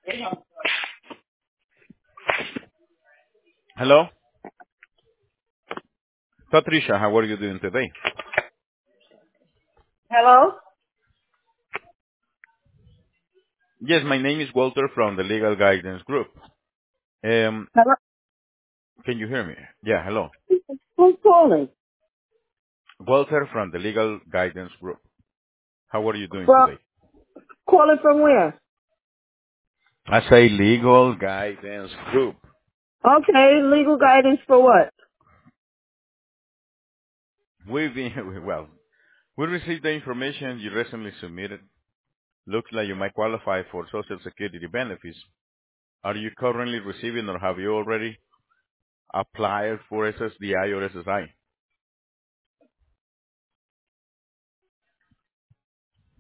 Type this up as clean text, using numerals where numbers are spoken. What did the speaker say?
Hello, Patricia. How are you doing today? Hello? Yes, my name is Walter from the Legal Guidance Group. Um, Hello? can you hear me? Yeah, hello. Who's calling? Walter from the Legal Guidance Group. How are you doing From, today? calling from where? I say Legal Guidance Group. Okay, legal guidance for what? We've been, well, we received the information you recently submitted. Looks like you might qualify for Social Security benefits. Are you currently receiving or have you already applied for SSDI or SSI?